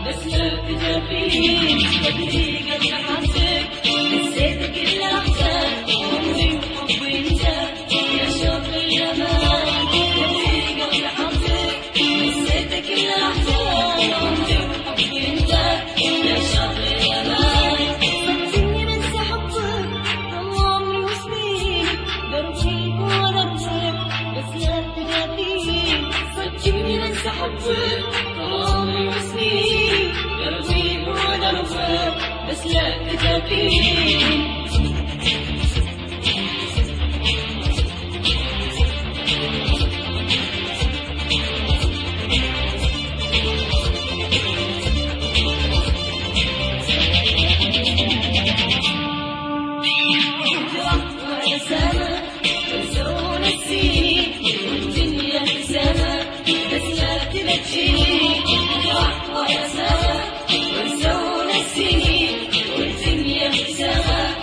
بس لا تجافيني بدري قبل حبك نسيت كل لحظة عمري وحبي انت يا شوق الأمان بدري قبل حبك نسيت كل لحظة عمري وحبي انت يا شوق الأمان صدقني بنسى حبك طول عمري وسنين دربي ودربك بس لا تجافيني صدقني بنسى حبك طول عمري وسنين دربي ودربك بس لا تجافيني ويا سما ونسونا السنين والدنيا سما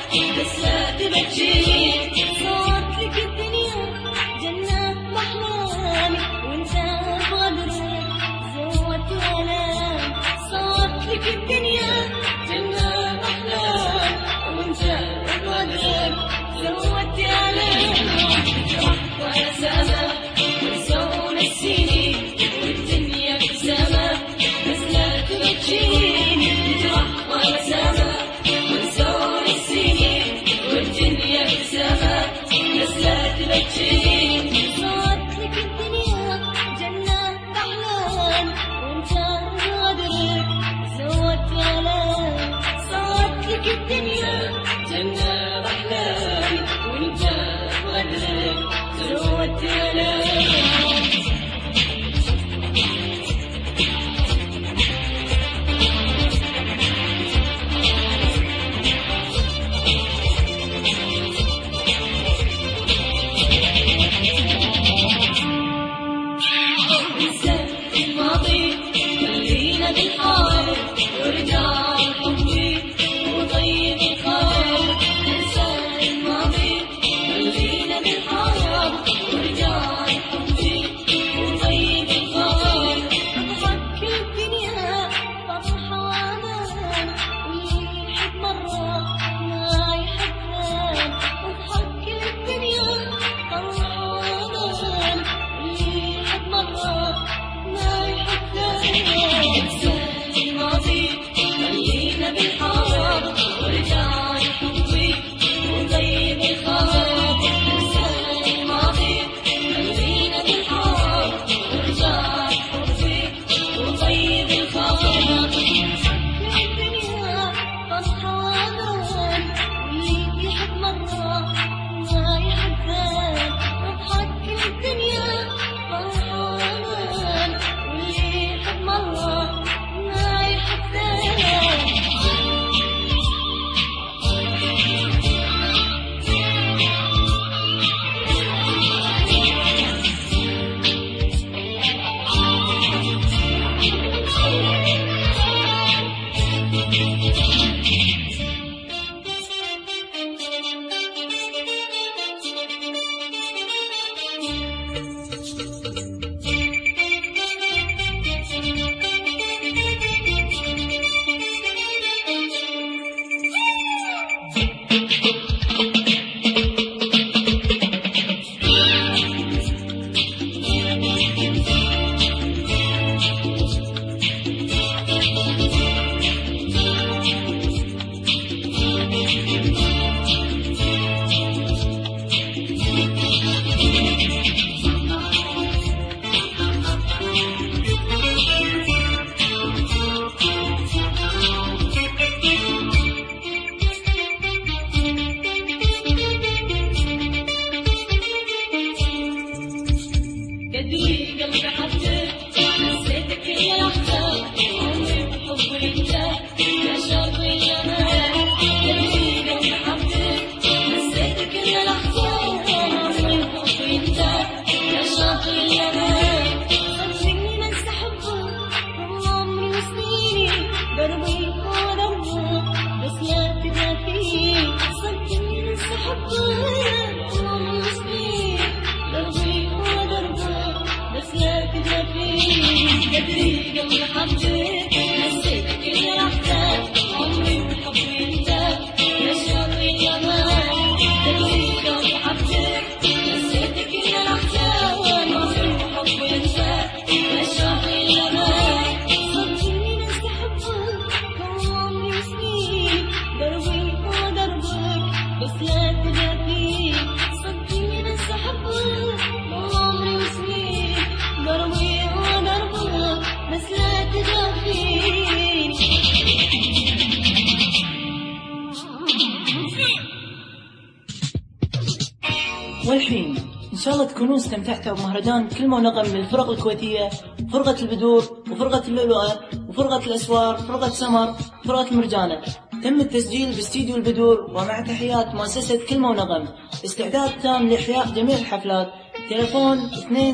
والحين إن شاء الله تكونون استمتعتوا بمهرجان كلمة ونغم للفرق الكويتية، فرقة البدور وفرقة اللؤلؤة وفرقة الأسوار، فرقة سمر، فرقة المرجانة. تم التسجيل باستديو البدور، ومع تحيات مؤسسة كلمة ونغم. استعداد تام لإحياء جميع الحفلات. تليفون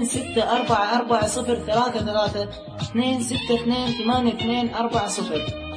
26440332622840.